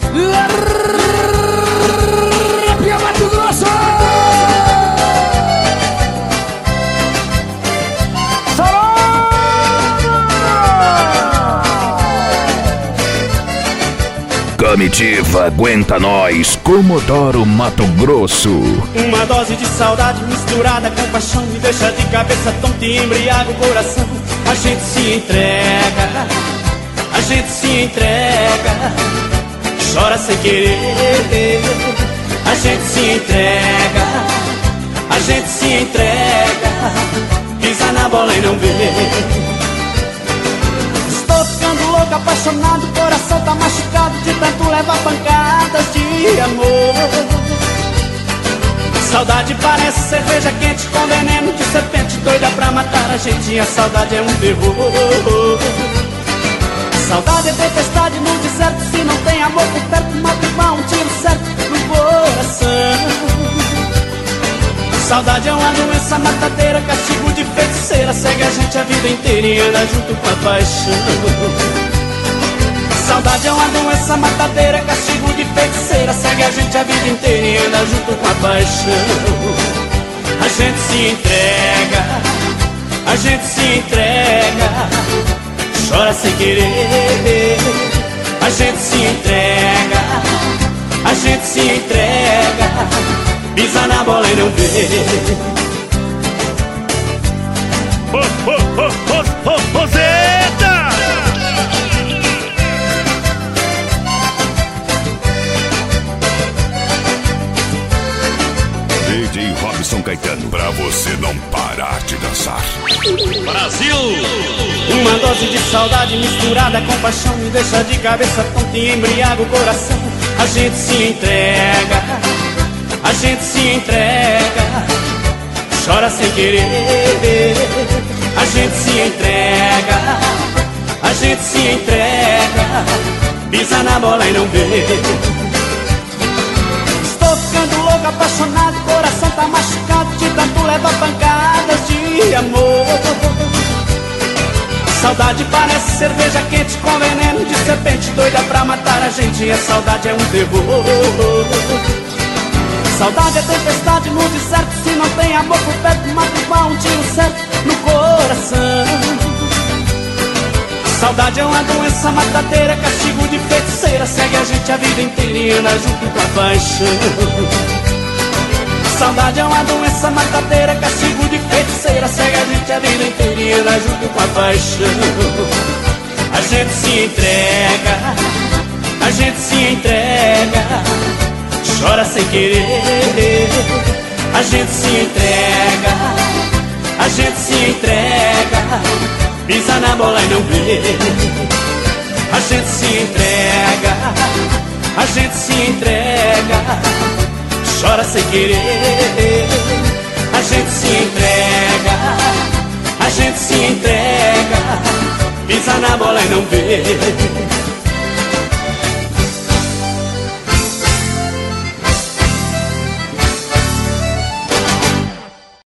Arrepia Mato Grosso! Comitiva Aguenta Nós, Comodoro Mato Grosso. Uma dose de saudade misturada com paixão me deixa de cabeça tonta e embriaga o coração. A gente se entrega, a gente se entrega, chora sem querer. A gente se entrega, a gente se entrega, pisa na bola e não vê. Estou ficando louco, apaixonado, o coração tá machucado de tanto levar pancadas de amor. Saudade parece cerveja quente com veneno de serpente doida pra matar a gente. E a saudade é um terror. Saudade é tempestade no deserto, se não tem amor por perto, mata igual um tiro certo no coração. Saudade é uma doença matadeira, castigo de feiticeira, segue a gente a vida inteira e anda junto com a paixão. Saudade é uma doença matadeira, castigo de feiticeira, segue a gente a vida inteira e anda junto com a paixão. A gente se entrega, a gente se entrega, chora sem querer. A gente se entrega, a gente se entrega, pisa na bola e não vê. Roseta! DJ Robson Caetano, pra você não parar de dançar. Brasil! Uma dose de saudade misturada com paixão me deixa de cabeça tonta e embriaga o coração. A gente se entrega, a gente se entrega, chora sem querer. A gente se entrega, a gente se entrega, pisa na bola e não vê. Estou ficando louco, apaixonado, coração tá machucado de tanto levar pancadas de amor. Saudade parece cerveja quente com veneno de serpente doida pra matar a gente. E a saudade é um terror. Saudade é tempestade no deserto, se não tem amor por perto, mata igual um tiro certo no coração. Saudade é uma doença matadeira, castigo de feiticeira, segue a gente a vida inteira e anda junto com a paixão. Saudade é uma doença matadeira, castigo de feiticeira, segue a gente a vida inteira e anda junto com a paixão. A gente se entrega, a gente se entrega, chora sem querer. A gente se entrega, a gente se entrega, pisa na bola e não vê. A gente se entrega, a gente se entrega, chora sem querer. A gente se entrega, a gente se entrega, pisa na bola e não vê.